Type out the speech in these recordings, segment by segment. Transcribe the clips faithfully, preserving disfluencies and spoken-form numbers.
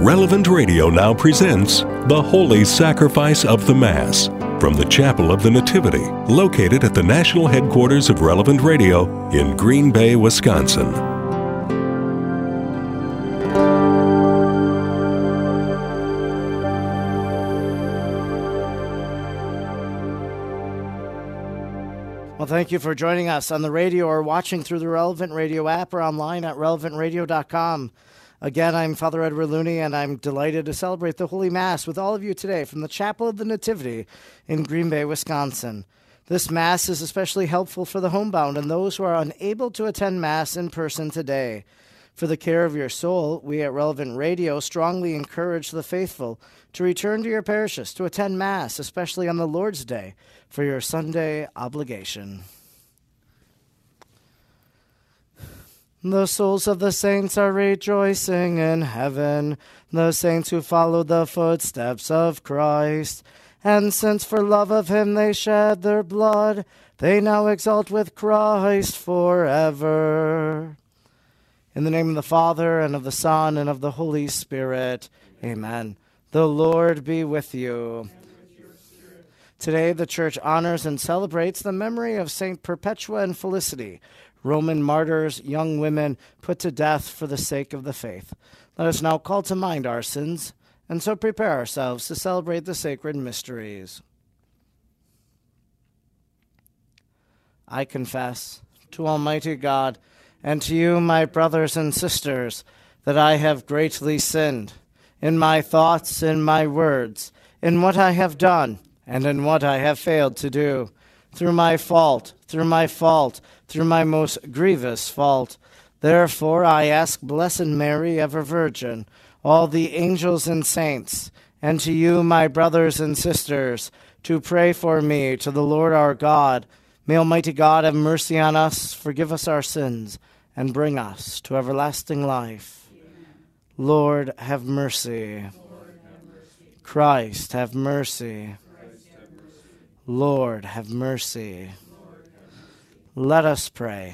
Relevant Radio now presents The Holy Sacrifice of the Mass from the Chapel of the Nativity, located at the national headquarters of Relevant Radio in Green Bay, Wisconsin. Well, thank you for joining us on the radio or watching through the Relevant Radio app or online at relevant radio dot com. Again, I'm Father Edward Looney, and I'm delighted to celebrate the Holy Mass with all of you today from the Chapel of the Nativity in Green Bay, Wisconsin. This Mass is especially helpful for the homebound and those who are unable to attend Mass in person today. For the care of your soul, we at Relevant Radio strongly encourage the faithful to return to your parishes to attend Mass, especially on the Lord's Day, for your Sunday obligation. The souls of the saints are rejoicing in heaven, the saints who follow the footsteps of Christ. And since for love of him they shed their blood, they now exult with Christ forever. In the name of the Father, and of the Son, and of the Holy Spirit, amen. The Lord be with you. Today the Church honors and celebrates the memory of Saint Perpetua and Felicity, Roman martyrs, young women put to death for the sake of the faith. Let us now call to mind our sins, and so prepare ourselves to celebrate the sacred mysteries. I confess to Almighty God and to you, my brothers and sisters, that I have greatly sinned in my thoughts, in my words, in what I have done, and in what I have failed to do. Through my fault, through my fault, through my most grievous fault. Therefore I ask Blessed Mary, ever Virgin, all the angels and saints, and to you, my brothers and sisters, to pray for me to the Lord our God. May Almighty God have mercy on us, forgive us our sins, and bring us to everlasting life. Amen. Lord, have mercy. Lord, have mercy. Christ, have mercy. Lord, have mercy. Lord, have mercy. Let us pray.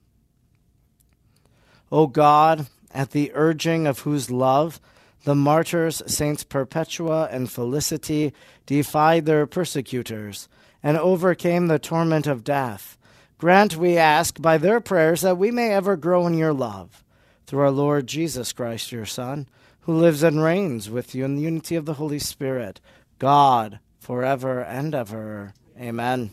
O God, at the urging of whose love the martyrs Saints Perpetua and Felicity defied their persecutors and overcame the torment of death, grant, we ask, by their prayers that we may ever grow in your love. Through our Lord Jesus Christ, your Son, who lives and reigns with you in the unity of the Holy Spirit, God, forever and ever. Amen.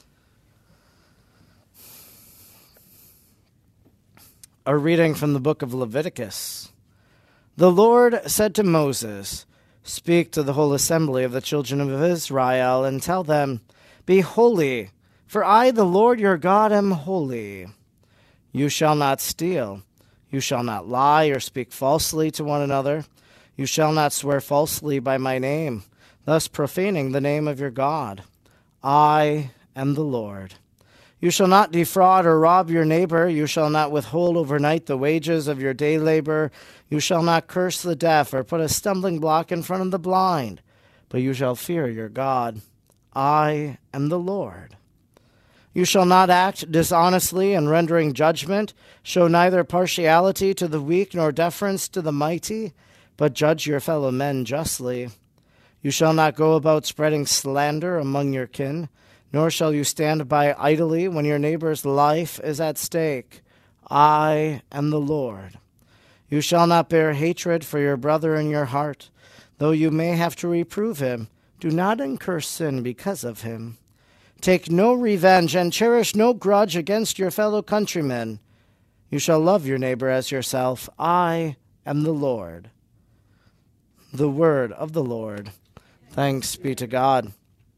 A reading from the book of Leviticus. The Lord said to Moses, "Speak to the whole assembly of the children of Israel and tell them, Be holy, for I, the Lord your God, am holy. You shall not steal. You shall not lie or speak falsely to one another. You shall not swear falsely by my name, thus profaning the name of your God. I am the Lord. You shall not defraud or rob your neighbor. You shall not withhold overnight the wages of your day labor. You shall not curse the deaf or put a stumbling block in front of the blind, but you shall fear your God. I am the Lord. You shall not act dishonestly in rendering judgment. Show neither partiality to the weak nor deference to the mighty, but judge your fellow men justly. You shall not go about spreading slander among your kin, nor shall you stand by idly when your neighbor's life is at stake. I am the Lord. You shall not bear hatred for your brother in your heart. Though you may have to reprove him, do not incur sin because of him. Take no revenge and cherish no grudge against your fellow countrymen. You shall love your neighbor as yourself. I am the Lord." The word of the Lord. Thanks be to God.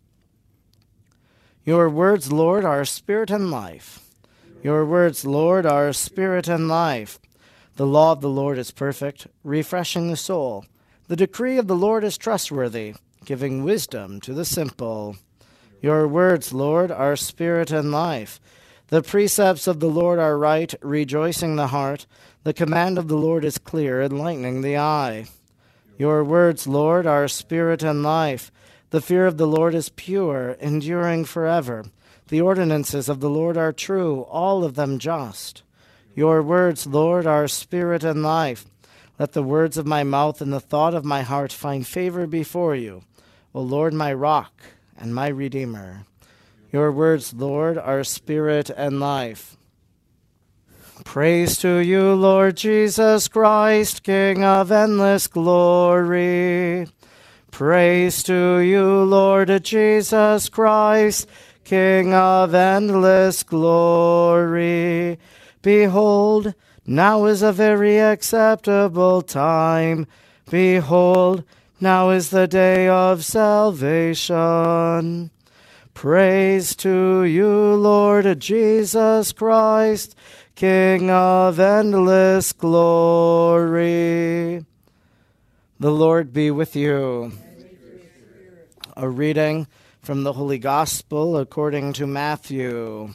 Your words, Lord, are spirit and life. Your words, Lord, are spirit and life. The law of the Lord is perfect, refreshing the soul. The decree of the Lord is trustworthy, giving wisdom to the simple. Your words, Lord, are spirit and life. The precepts of the Lord are right, rejoicing the heart. The command of the Lord is clear, enlightening the eye. Your words, Lord, are spirit and life. The fear of the Lord is pure, enduring forever. The ordinances of the Lord are true, all of them just. Your words, Lord, are spirit and life. Let the words of my mouth and the thought of my heart find favor before you, O Lord, my rock and my redeemer. Your words, Lord, are spirit and life. Praise to you, Lord Jesus Christ, King of endless glory. Praise to you, Lord Jesus Christ, King of endless glory. Behold, now is a very acceptable time. Behold, now is the day of salvation. Praise to you, Lord Jesus Christ, King of endless glory. The Lord be with you. A reading from the Holy Gospel according to Matthew.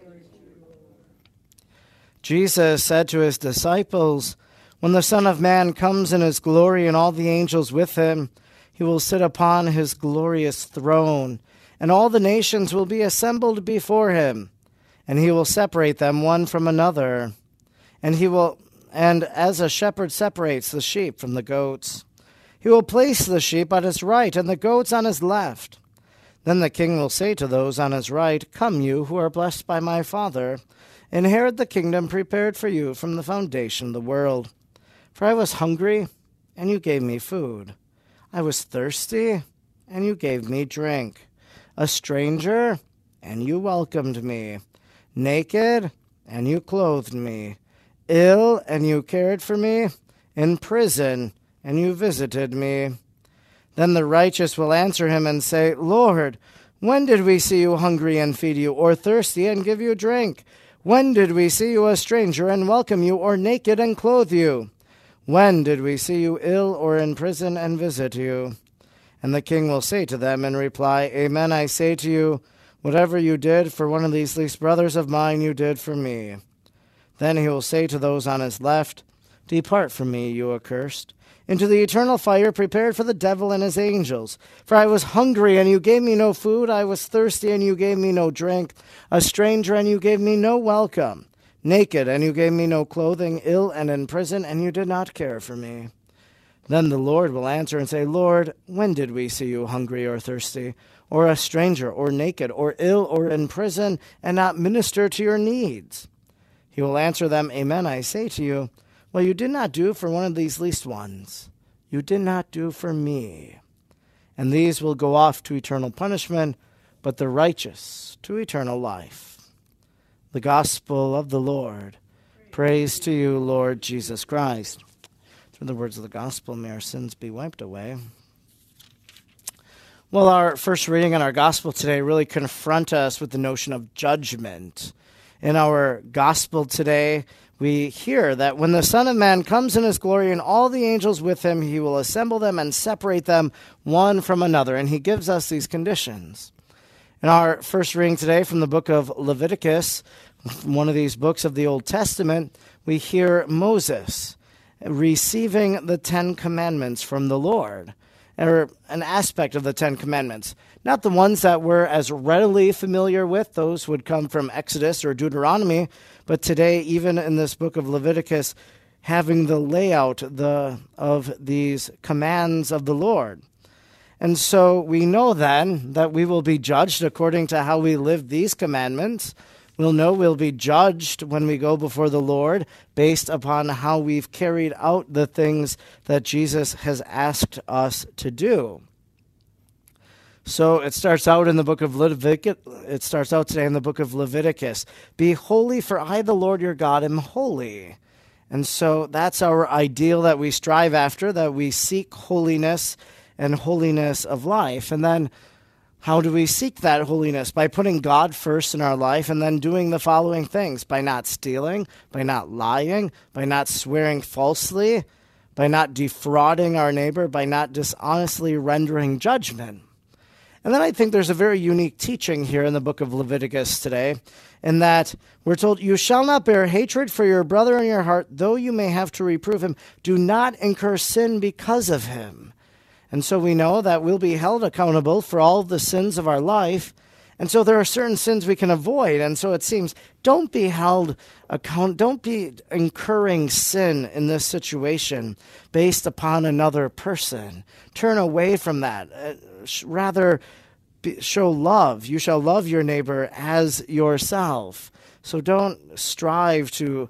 Jesus said to his disciples, "When the Son of Man comes in his glory and all the angels with him, he will sit upon his glorious throne, and all the nations will be assembled before him, and he will separate them one from another. And he will, and as a shepherd separates the sheep from the goats, he will place the sheep on his right and the goats on his left. Then the king will say to those on his right, 'Come, you who are blessed by my Father, inherit the kingdom prepared for you from the foundation of the world. For I was hungry, and you gave me food. I was thirsty, and you gave me drink. A stranger, and you welcomed me. Naked, and you clothed me. Ill, and you cared for me. In prison, and you visited me.' Then the righteous will answer him and say, 'Lord, when did we see you hungry and feed you, or thirsty and give you drink? When did we see you a stranger and welcome you, or naked and clothe you? When did we see you ill or in prison and visit you?' And the king will say to them in reply, 'Amen, I say to you, whatever you did for one of these least brothers of mine, you did for me.' Then he will say to those on his left, 'Depart from me, you accursed, into the eternal fire prepared for the devil and his angels. For I was hungry, and you gave me no food. I was thirsty, and you gave me no drink. A stranger, and you gave me no welcome. Naked, and you gave me no clothing. Ill and in prison, and you did not care for me.' Then the Lord will answer and say, 'Lord, when did we see you hungry or thirsty, or a stranger, or naked, or ill, or in prison, and not minister to your needs?' He will answer them, 'Amen, I say to you, what you did not do for one of these least ones, you did not do for me.' And these will go off to eternal punishment, but the righteous to eternal life." The Gospel of the Lord. Praise to you, Lord Jesus Christ. Through the words of the Gospel, may our sins be wiped away. Well, our first reading in our Gospel today really confront us with the notion of judgment. In our Gospel today, we hear that when the Son of Man comes in his glory and all the angels with him, he will assemble them and separate them one from another. And he gives us these conditions. In our first reading today from the book of Leviticus, one of these books of the Old Testament, we hear Moses receiving the Ten Commandments from the Lord, or an aspect of the Ten Commandments. Not the ones that we're as readily familiar with, those would come from Exodus or Deuteronomy, but today, even in this book of Leviticus, having the layout the of these commands of the Lord. And so we know then that we will be judged according to how we live these commandments. We'll know we'll be judged when we go before the Lord based upon how we've carried out the things that Jesus has asked us to do. So it starts out in the book of Leviticus. It starts out today in the book of Leviticus. "Be holy, for I, the Lord your God, am holy." And so that's our ideal that we strive after, that we seek holiness and holiness of life. And then how do we seek that holiness? By putting God first in our life and then doing the following things: by not stealing, by not lying, by not swearing falsely, by not defrauding our neighbor, by not dishonestly rendering judgment. And then I think there's a very unique teaching here in the book of Leviticus today, in that we're told, "You shall not bear hatred for your brother in your heart, though you may have to reprove him. Do not incur sin because of him." And so we know that we'll be held accountable for all of the sins of our life, And so there are certain sins we can avoid. And so it seems, don't be held account, don't be incurring sin in this situation based upon another person. Turn away from that. Uh, rather, be, show love. You shall love your neighbor as yourself. So don't strive to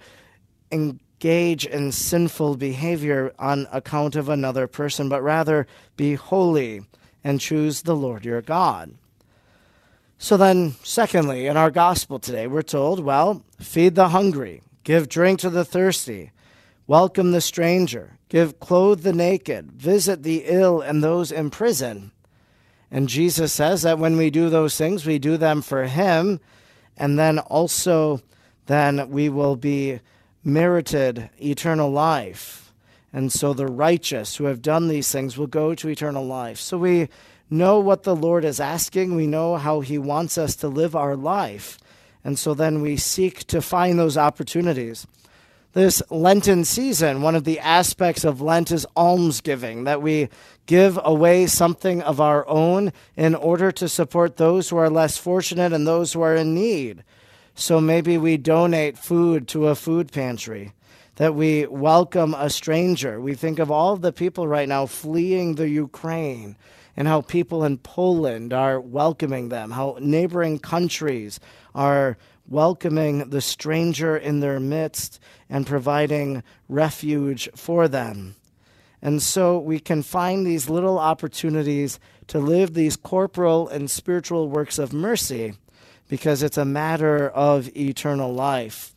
engage in sinful behavior on account of another person, but rather be holy and choose the Lord your God. So then, secondly, in our gospel today, we're told, well, feed the hungry, give drink to the thirsty, welcome the stranger, give clothe the naked, visit the ill and those in prison. And Jesus says that when we do those things, we do them for him, and then also then we will be merited eternal life. And so the righteous who have done these things will go to eternal life. So we know what the Lord is asking. We know how he wants us to live our life. And so then we seek to find those opportunities. This Lenten season, one of the aspects of Lent is almsgiving, that we give away something of our own in order to support those who are less fortunate and those who are in need. So maybe we donate food to a food pantry, that we welcome a stranger. We think of all of the people right now fleeing the Ukraine, and how people in Poland are welcoming them, how neighboring countries are welcoming the stranger in their midst and providing refuge for them. And so we can find these little opportunities to live these corporal and spiritual works of mercy because it's a matter of eternal life.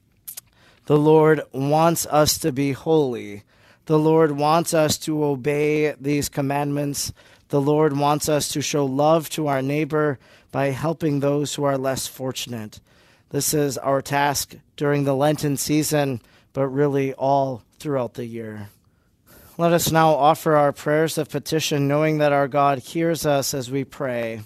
The Lord wants us to be holy. The Lord wants us to obey these commandments. The Lord wants us to show love to our neighbor by helping those who are less fortunate. This is our task during the Lenten season, but really all throughout the year. Let us now offer our prayers of petition, knowing that our God hears us as we pray.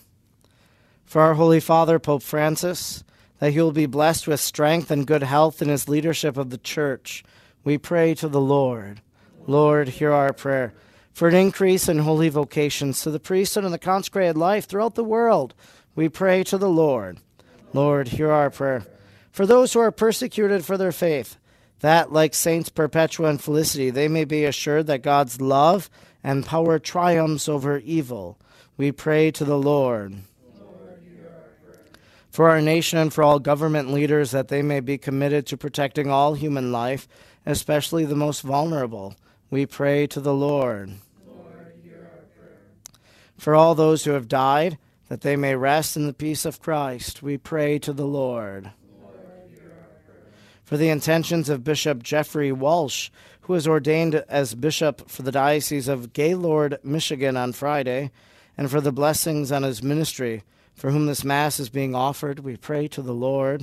For our Holy Father, Pope Francis, that he will be blessed with strength and good health in his leadership of the Church, we pray to the Lord. Lord, hear our prayer. For an increase in holy vocations to the priesthood and the consecrated life throughout the world, we pray to the Lord. Lord, hear our prayer. For those who are persecuted for their faith, that, like Saints Perpetua and Felicity, they may be assured that God's love and power triumphs over evil, we pray to the Lord. Lord, hear our prayer. For our nation and for all government leaders, that they may be committed to protecting all human life, especially the most vulnerable, we pray to the Lord. Lord, hear our prayer. For all those who have died, that they may rest in the peace of Christ, we pray to the Lord. Lord, hear our prayer. For the intentions of Bishop Jeffrey Walsh, who was ordained as bishop for the Diocese of Gaylord, Michigan on Friday, and for the blessings on his ministry, for whom this Mass is being offered, we pray to the Lord.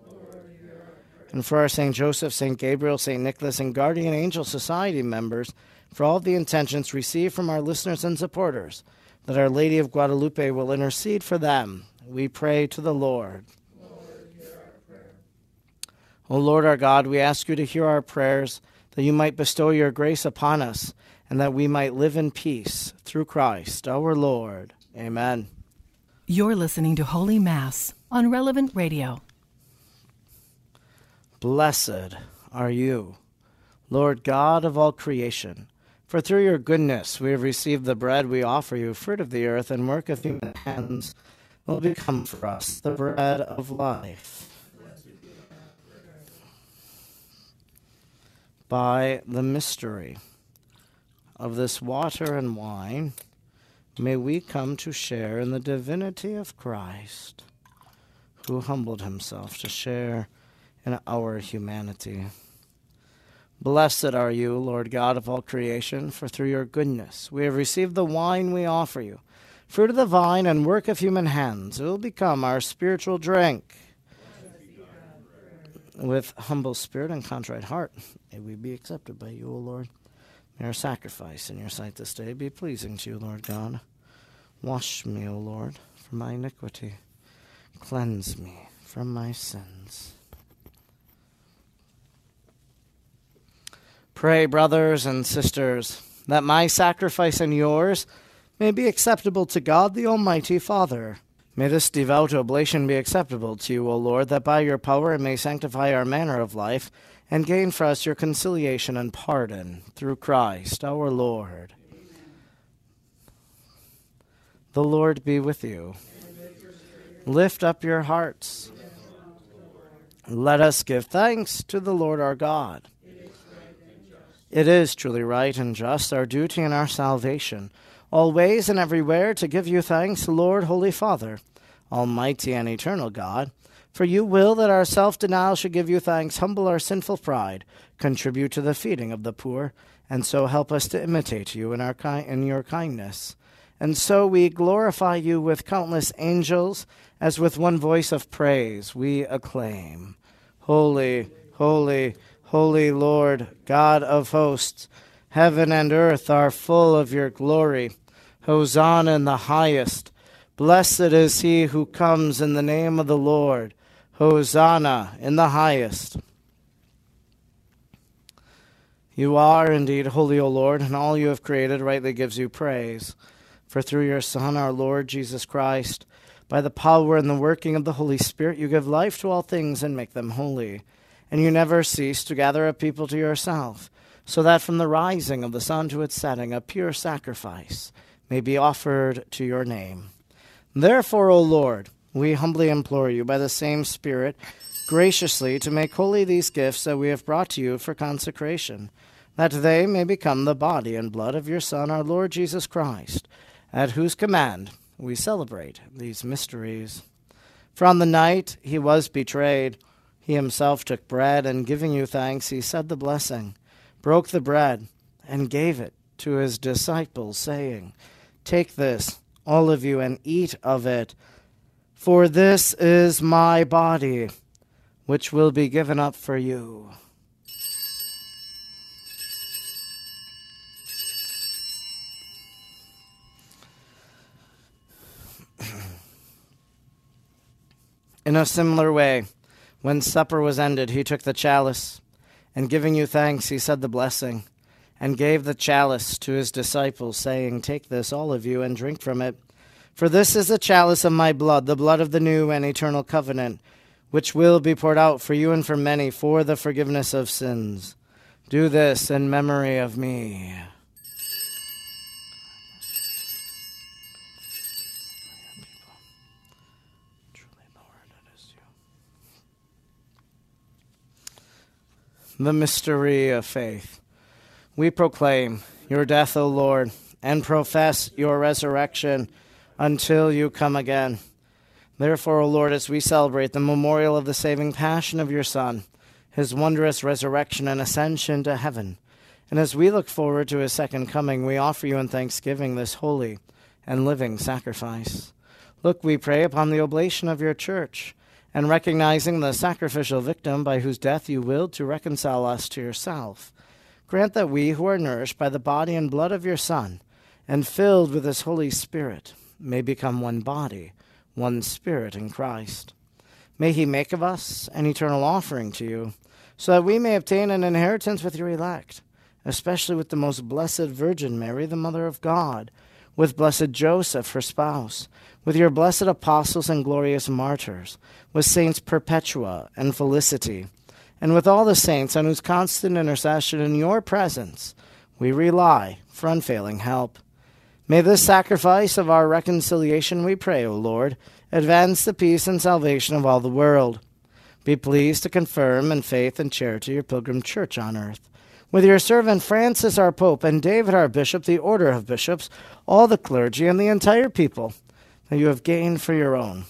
And for our Saint Joseph, Saint Gabriel, Saint Nicholas, and Guardian Angel Society members, for all the intentions received from our listeners and supporters, that Our Lady of Guadalupe will intercede for them, we pray to the Lord. Lord, hear our prayer. O Lord our God, we ask you to hear our prayers, that you might bestow your grace upon us, and that we might live in peace through Christ our Lord. Amen. You're listening to Holy Mass on Relevant Radio. Blessed are you, Lord God of all creation, for through your goodness we have received the bread we offer you, fruit of the earth and work of human hands, will become for us the bread of life. By the mystery of this water and wine, may we come to share in the divinity of Christ, who humbled himself to share in our humanity. Blessed are you, Lord God of all creation, for through your goodness we have received the wine we offer you, fruit of the vine and work of human hands. It will become our spiritual drink. With humble spirit and contrite heart, may we be accepted by you, O Lord. May our sacrifice in your sight this day be pleasing to you, Lord God. Wash me, O Lord, from my iniquity. Cleanse me from my sins. Pray, brothers and sisters, that my sacrifice and yours may be acceptable to God the Almighty Father. May this devout oblation be acceptable to you, O Lord, that by your power it may sanctify our manner of life, and gain for us your conciliation and pardon, through Christ our Lord. Amen. The Lord be with you. Lift up your hearts. Let us give thanks to the Lord our God. It is truly right and just, our duty and our salvation, always and everywhere to give you thanks, Lord, Holy Father, Almighty and eternal God. For you will that our self-denial should give you thanks, humble our sinful pride, contribute to the feeding of the poor, and so help us to imitate you in, our ki- in your kindness. And so we glorify you with countless angels, as with one voice of praise we acclaim. Holy, holy, holy Lord, God of hosts, heaven and earth are full of your glory. Hosanna in the highest. Blessed is he who comes in the name of the Lord. Hosanna in the highest. You are indeed holy, O Lord, and all you have created rightly gives you praise. For through your Son, our Lord Jesus Christ, by the power and the working of the Holy Spirit, you give life to all things and make them holy. And you never cease to gather a people to yourself, so that from the rising of the sun to its setting, a pure sacrifice may be offered to your name. Therefore, O Lord, we humbly implore you by the same Spirit graciously to make holy these gifts that we have brought to you for consecration, that they may become the body and blood of your Son, our Lord Jesus Christ, at whose command we celebrate these mysteries. For on the night he was betrayed, he himself took bread, and giving you thanks, he said the blessing, broke the bread, and gave it to his disciples, saying, "Take this, all of you, and eat of it, for this is my body, which will be given up for you." In a similar way, when supper was ended, he took the chalice, and giving you thanks, he said the blessing, and gave the chalice to his disciples, saying, "Take this, all of you, and drink from it. For this is the chalice of my blood, the blood of the new and eternal covenant, which will be poured out for you and for many for the forgiveness of sins. Do this in memory of me." The mystery of faith. We proclaim your death, O Lord, and profess your resurrection until you come again. Therefore, O Lord, as we celebrate the memorial of the saving passion of your Son, his wondrous resurrection and ascension to heaven, and as we look forward to his second coming, we offer you in thanksgiving this holy and living sacrifice. Look, we pray, upon the oblation of your church, and recognizing the sacrificial victim by whose death you willed to reconcile us to yourself, grant that we who are nourished by the body and blood of your Son, and filled with his Holy Spirit, may become one body, one spirit in Christ. May he make of us an eternal offering to you, so that we may obtain an inheritance with your elect, especially with the most blessed Virgin Mary, the Mother of God, with blessed Joseph, her spouse, with your blessed apostles and glorious martyrs, with Saints Perpetua and Felicity, and with all the saints on whose constant intercession in your presence we rely for unfailing help. May this sacrifice of our reconciliation, we pray, O Lord, advance the peace and salvation of all the world. Be pleased to confirm in faith and charity your pilgrim church on earth. With your servant Francis our Pope and David our Bishop, the order of bishops, all the clergy, and the entire people that you have gained for your own.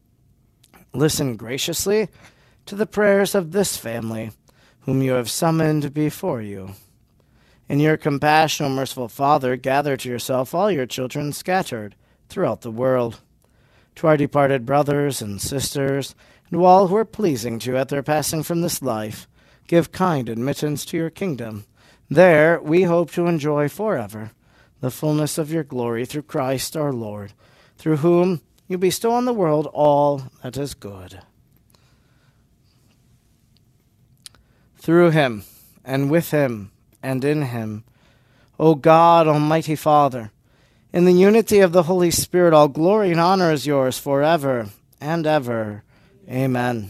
Listen graciously to the prayers of this family, whom you have summoned before you. In your compassion, O merciful Father, gather to yourself all your children scattered throughout the world. To our departed brothers and sisters, and to all who are pleasing to you at their passing from this life, give kind admittance to your kingdom. There we hope to enjoy forever the fullness of your glory through Christ our Lord, through whom you bestow on the world all that is good. Through him, and with him, and in him, O God, Almighty Father, In the unity of the Holy Spirit, all glory and honor is yours forever and ever. Amen.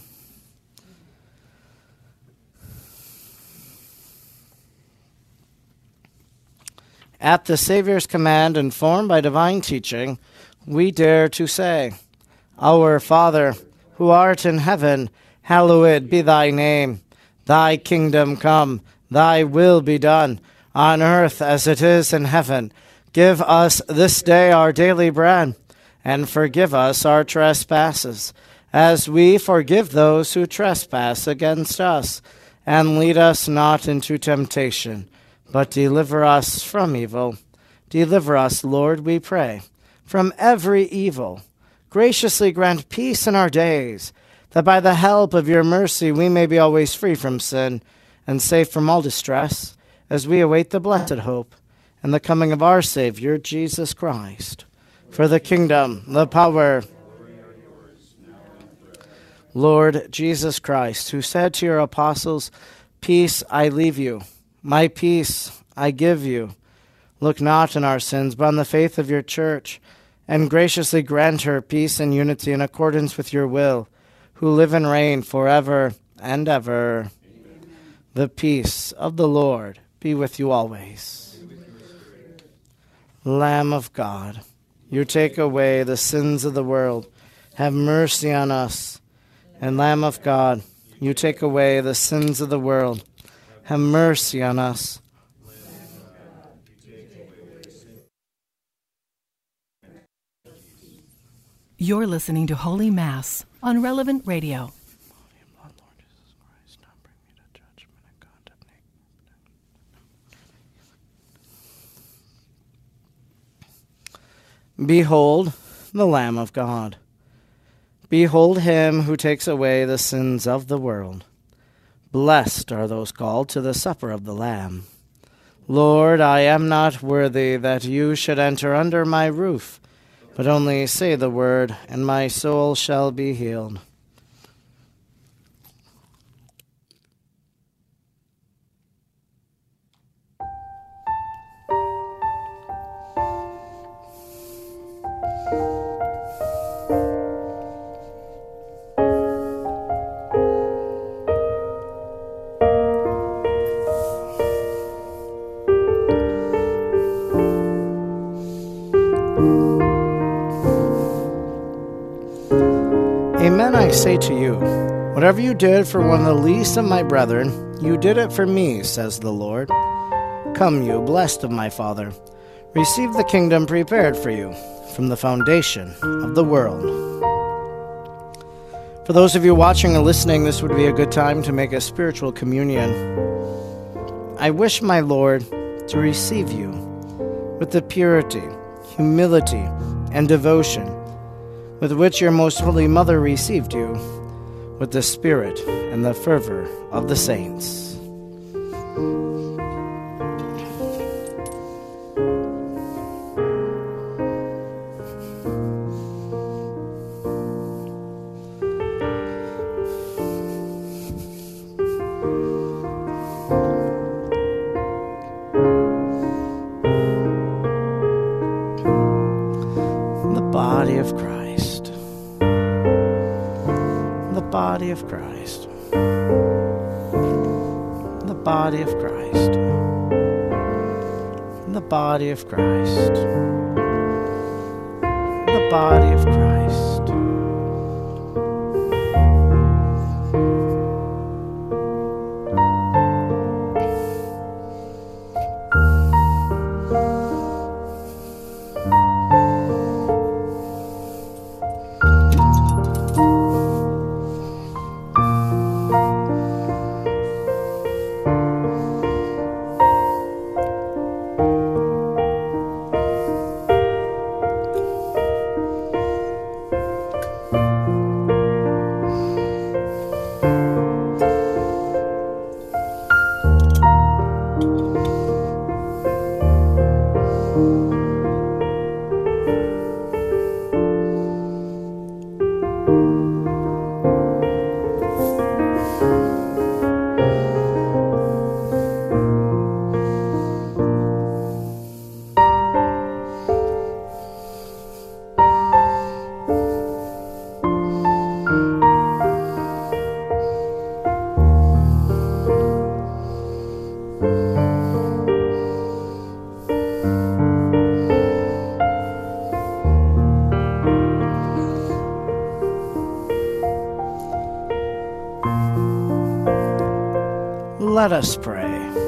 At the Savior's command, informed by divine teaching, we dare to say, Our Father, who art in heaven, hallowed be thy name. Thy kingdom come, thy will be done, on earth as it is in heaven. Give us this day our daily bread, and forgive us our trespasses, as we forgive those who trespass against us. And lead us not into temptation, but deliver us from evil. Deliver us, Lord, we pray, from every evil. Graciously grant peace in our days, that by the help of your mercy we may be always free from sin and safe from all distress, as we await the blessed hope and the coming of our Savior, Jesus Christ. For the kingdom, the power, Lord Jesus Christ, who said to your apostles, Peace I leave you, my peace I give you. Look not on our sins, but on the faith of your church, and graciously grant her peace and unity in accordance with your will, who live and reign forever and ever. Amen. The peace of the Lord be with you always. Lamb of God, you take away the sins of the world. Have mercy on us. And Lamb of God, you take away the sins of the world. Have mercy on us. You're listening to Holy Mass on Relevant Radio. Behold the Lamb of God. Behold him who takes away the sins of the world. Blessed are those called to the supper of the Lamb. Lord, I am not worthy that you should enter under my roof, but only say the word, and my soul shall be healed. Amen, I say to you, whatever you did for one of the least of my brethren, you did it for me, says the Lord. Come, you blessed of my Father, receive the kingdom prepared for you from the foundation of the world. For those of you watching or listening, this would be a good time to make a spiritual communion. I wish my Lord to receive you with the purity, humility, and devotion with which your most holy mother received you, with the spirit and the fervor of the saints. The body of Christ. The body of Christ. The body of Christ. The body of Christ. The body of Christ. Let us pray.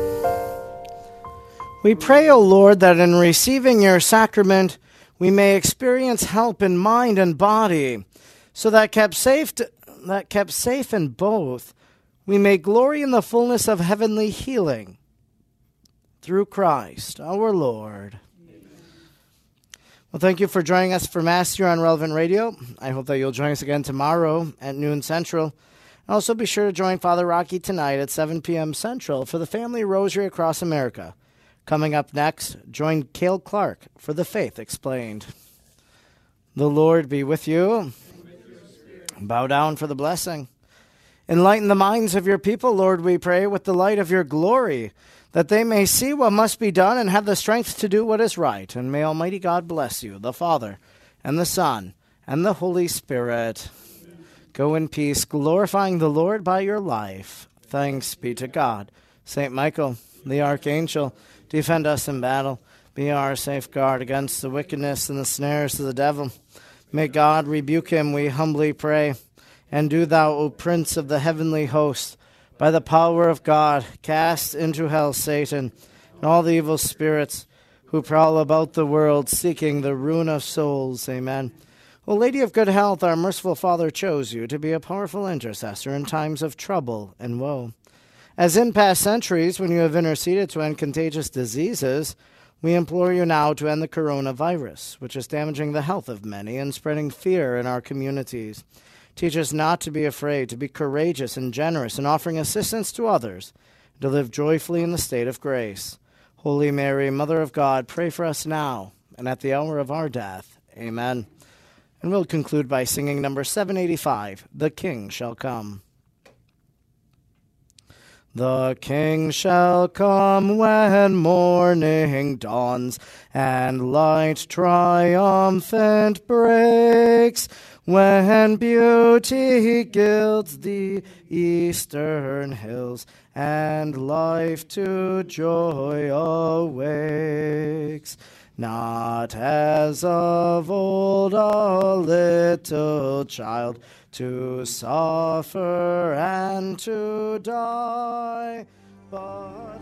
We pray, O Lord, that in receiving your sacrament, we may experience help in mind and body, so that kept safe, to, that kept safe in both, we may glory in the fullness of heavenly healing. Through Christ, our Lord. Amen. Well, thank you for joining us for Mass here on Relevant Radio. I hope that you'll join us again tomorrow at noon Central. And also be sure to join Father Rocky tonight at seven p.m. Central for the Family Rosary Across America. Coming up next, join Cale Clark for The Faith Explained. The Lord be with you. And with your spirit. Bow down for the blessing. Enlighten the minds of your people, Lord, we pray, with the light of your glory, that they may see what must be done and have the strength to do what is right. And may Almighty God bless you, the Father, and the Son, and the Holy Spirit. Amen. Go in peace, glorifying the Lord by your life. Thanks be to God. Saint Michael, the Archangel, defend us in battle. Be our safeguard against the wickedness and the snares of the devil. May God rebuke him, we humbly pray. And do thou, O Prince of the heavenly host, by the power of God, cast into hell Satan and all the evil spirits who prowl about the world, seeking the ruin of souls. Amen. O Lady of good health, our merciful Father chose you to be a powerful intercessor in times of trouble and woe. As in past centuries, when you have interceded to end contagious diseases, we implore you now to end the coronavirus, which is damaging the health of many and spreading fear in our communities. Teach us not to be afraid, to be courageous and generous in offering assistance to others, to live joyfully in the state of grace. Holy Mary, Mother of God, pray for us now and at the hour of our death. Amen. And we'll conclude by singing number seven eighty-five, The King Shall Come. The King shall come when morning dawns, and light triumphant breaks, when beauty gilds the eastern hills, and life to joy awakes. Not as of old a little child, to suffer and to die, but...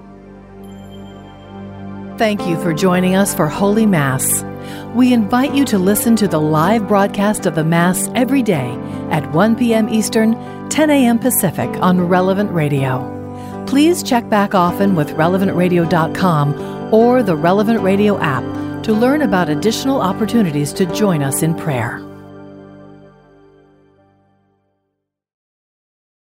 Thank you for joining us for Holy Mass. We invite you to listen to the live broadcast of the Mass every day at one p.m. Eastern, ten a.m. Pacific on Relevant Radio. Please check back often with relevant radio dot com or the Relevant Radio app to learn about additional opportunities to join us in prayer.